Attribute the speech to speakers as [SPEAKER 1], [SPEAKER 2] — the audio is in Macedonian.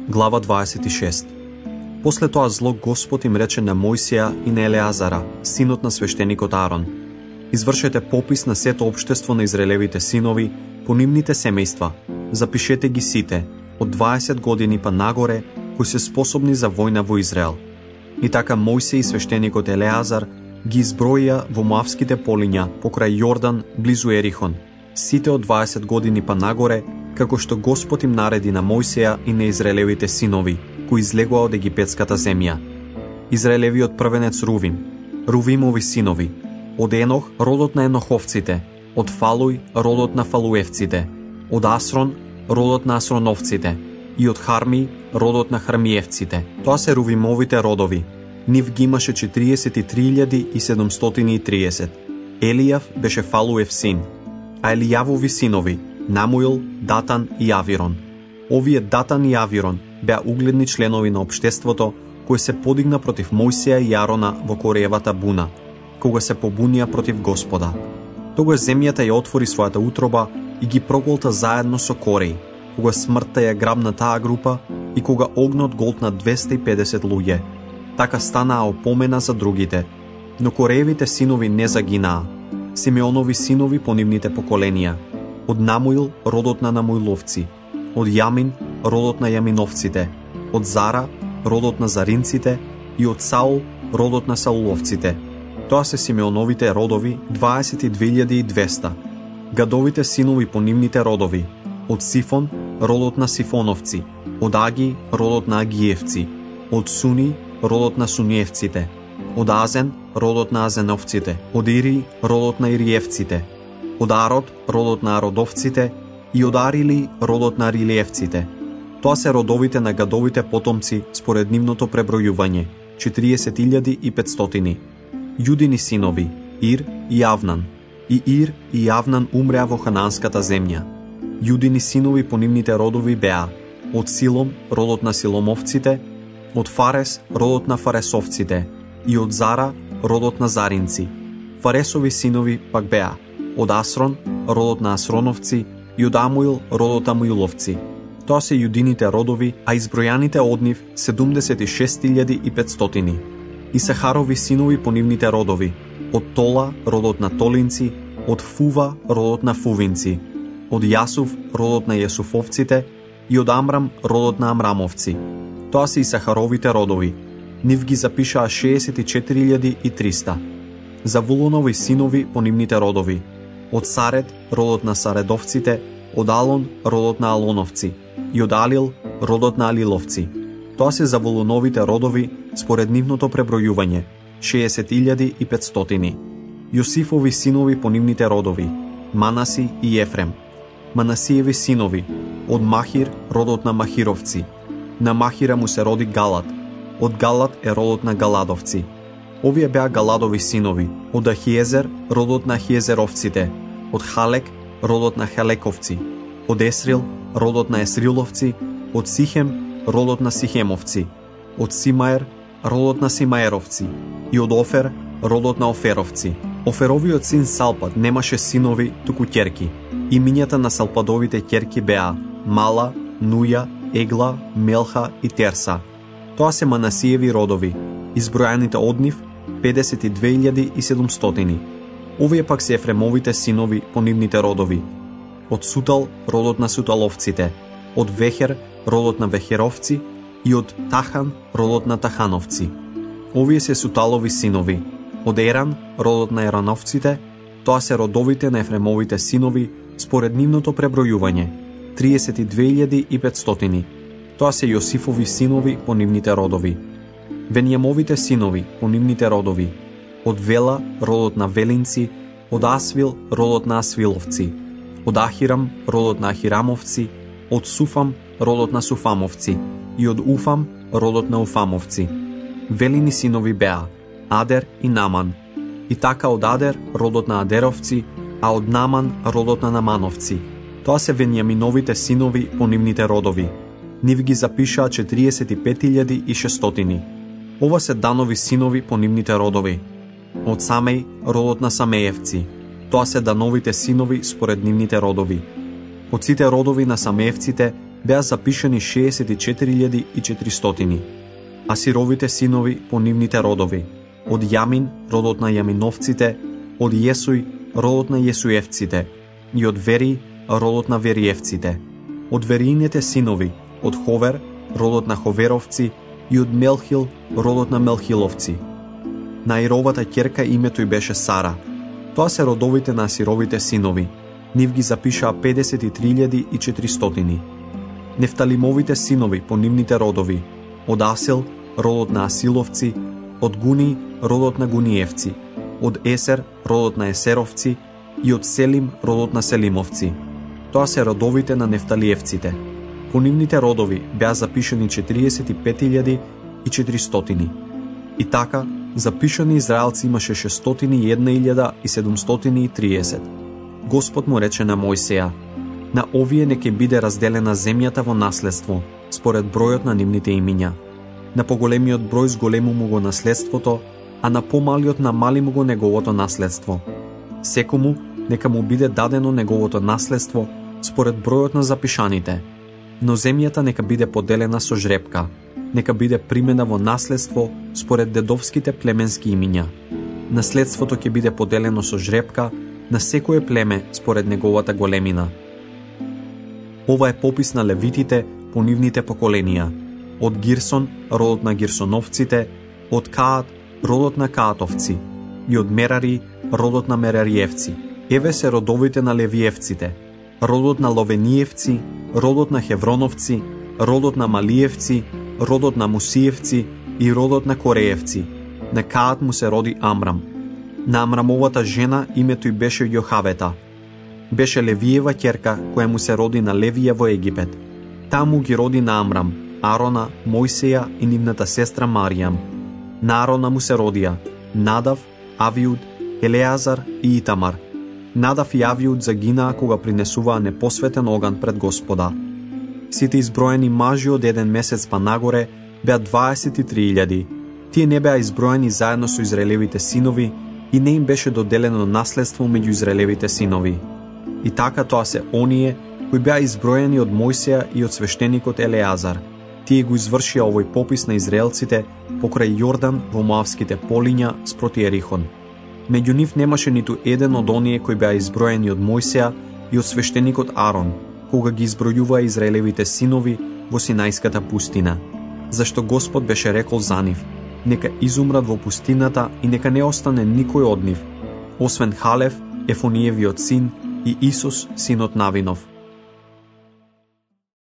[SPEAKER 1] Глава 26. После тоа зло Господ им рече на Мојсија и на Елеазара, синот на свештеникот Арон: извршете попис на сето општество на израелевите синови по нивните семејства, запишете ги сите, од 20 години па нагоре, кои се способни за војна во Израел. И така Мојсија и свештеникот Елеазар ги изброија во Моавските полиња покрај Јордан близу Ерихон, сите од 20 години па нагоре, како што Господ им нареди на Мојсија и на израелевите синови, кои излегоа од египетската земја. Израелевиот првенец Рувим, Рувимови синови, од Енох родот на Еноховците, од Фалуј родот на Фалуевците, од Асрон родот на Асроновците и од Харми родот на Хармиевците. Тоа се Рувимовите родови. Нив ги имаше 43,730. Елијав беше Фалуев син, а Елијавови синови Намуил, Датан и Авирон. Овие Датан и Авирон беа угледни членови на општеството кој се подигна против Мојсија и Арона во Кореевата буна, кога се побунија против Господа. Тогаш земјата ја отвори својата утроба и ги проголта заедно со Кореј, кога смртта ја грабна таа група и кога огнот голтна 250 луѓе. Така станаа опомена за другите, но Кореевите синови не загинаа. Симеонови синови по нивните поколенија: од Намуил родот на Намуиловци, од Јамин родот на Јаминовците, од Зара родот на Заринците и од Саул родот на Сауловците. Тоа се Симеоновите родови 22.200. Гадовите синови по нивните родови: од Сифон родот на Сифоновци, од Аги родот на Агиевци, од Суни родот на Суниевците, од Азен родот на Азеновците, од Ири родот на Ириевците, од Арод родот на Ародовците и од Арили родот на Арилиевците. Тоа се родовите на гадовите потомци според нивното пребројување: 40.500. Јудини синови Ир и Јавнан. И Ир и Јавнан умреа во хананската земја. Јудини синови по нивните родови беа: од Силом родот на Силомовците, од Фарес родот на Фаресовците и од Зара родот на Заринци. Фаресови синови пак беа: од Асрон родот на Асроновци и од Амуил родот Амуиловци. Тоа се јудините родови, а избројаните од нив 76.500. И Сахарови синови по нивните родови: од Тола родот на Толинци, од Фува родот на Фувинци, од Јасуф родот на Јасуфовците и од Амрам родот на Амрамовци. Тоа се и Сахаровите родови. Нив ги запишаа 64.300. Завулонови синови по нивните родови: од Саред родот на Саредовците, од Алон родот на Алоновци и од Алил родот на Алиловци. Тоа се Завулоновите родови според нивното пребројување: 60.500. Јосифови синови по нивните родови: Манаси и Ефрем. Манасиеви синови: од Махир родот на Махировци. На Махира му се роди Галат. Од Галат е родот на Галадовци. Овие беа Галадови синови: од Ахиезер родот на Ахиезеровците, од Халек родот на Халековци, од Есрил родот на Есриловци, од Сихем родот на Сихемовци, од Симаер родот на Симаеровци и од Офер родот на Оферовци. Оферовиот син Салпад немаше синови, туку ќерки. Имињата на Салпадовите ќерки беа Мала, Нуја, Егла, Мелха и Терса. Тоа се Манасиеви родови, избројаните од нив 52.700. Овие пак се Ефремовите синови по нивните родови: од Сутал родот на Суталовците, од Вехер родот на Вехеровци и од Тахан родот на Тахановци. Овие се Суталови синови: од Еран родот на Ерановците. Тоа се родовите на Ефремовите синови според нивното пребројување: 32.500. Тоа се Јосифови синови по нивните родови. Венијамовите синови по нивните родови: од Вела родот на Велинци, од Асвил родот на Асвиловци, од Ахирам родот на Ахирамовци, од Суфам родот на Суфамовци и од Уфам родот на Уфамовци. Велини синови беа Адер и Наман. И така од Адер родот на Адеровци, а од Наман родот на Намановци. Тоа се Венијаминовите синови по нивните родови. Нив ги запишаа 45.600. Ова се Данови синови по нивните родови: од Самеј родот на Самеевци. Тоа се Дановите синови според нивните родови. Од сите родови на Самеевците беа запишани 64.400, а сировите синови по нивните родови: од Јамин, родот на Јаминовците, од Јесуј, родот на Јесуевците, и од Вери, родот на Вериевците, од Вериините синови: од Ховер, родот на Ховеровци, и од Мелхил, родот на Мелхиловци. На Аировата ќерка името ѝ беше Сара. Тоа се родовите на Асировите синови. Нив ги запишаа 53.400. Нефталимовите синови по нивните родови: од Асил, родот на Асиловци, од Гуни, родот на Гуниевци, од Есер, родот на Есеровци, и од Селим, родот на Селимовци. Тоа се родовите на нефталиевците. По нивните родови беа запишани 45.400. И така, запишани израелци имаше 601.730. Господ му рече на Мојсеја: на овие не ќе биде разделена земјата во наследство, според бројот на нивните имиња. На поголемиот број зголему му го наследството, а на помалиот намали му го неговото наследство. Секому нека му биде дадено неговото наследство според бројот на запишаните, но земјата нека биде поделена со жребка, нека биде примена во наследство според дедовските племенски имиња. Наследството ќе биде поделено со жребка на секое племе според неговата големина. Ова е попис на левитите по нивните поколенија: од Гирсон, родот на Гирсоновците, од Каат, родот на Каатовци, и од Мерари, родот на Мерариевци. Еве се родовите на Левиевците: родот на Ловениевци, родот на Хевроновци, родот на Малиевци, родот на Мусиевци и родот на Кореевци. На Каат му се роди Амрам. На Амрамовата жена името й беше Јохавета. Беше Левиева ќерка која му се роди на Левија во Египет. Таму ги роди на Амрам Арона, Мојсеја и нивната сестра Маријам. На Арона му се родија Надав, Авиуд, Елеазар и Итамар. Надав и Авиуд загинаа кога принесуваа непосветен оган пред Господа. Сите изброени мажи од еден месец па нагоре беа 23.000. Тие не беа изброени заедно со израелевите синови и не им беше доделено наследство меѓу израелевите синови. И така тоа се оние кои беа изброени од Мојсеја и од свештеникот Елеазар. Тие го извршија овој попис на израелците покрај Јордан во Моавските полиња спроти Ерихон. Меѓу нив немаше ниту еден од оние кои беа изброени од Мојсеја и од свештеникот Арон, кога ги избројуваа израелевите синови во Синајската пустина. Зашто Господ беше рекол за нив: нека изумрат во пустината и нека не остане никој од нив, освен Халев, Ефониевиот син, и Исус, синот Навинов.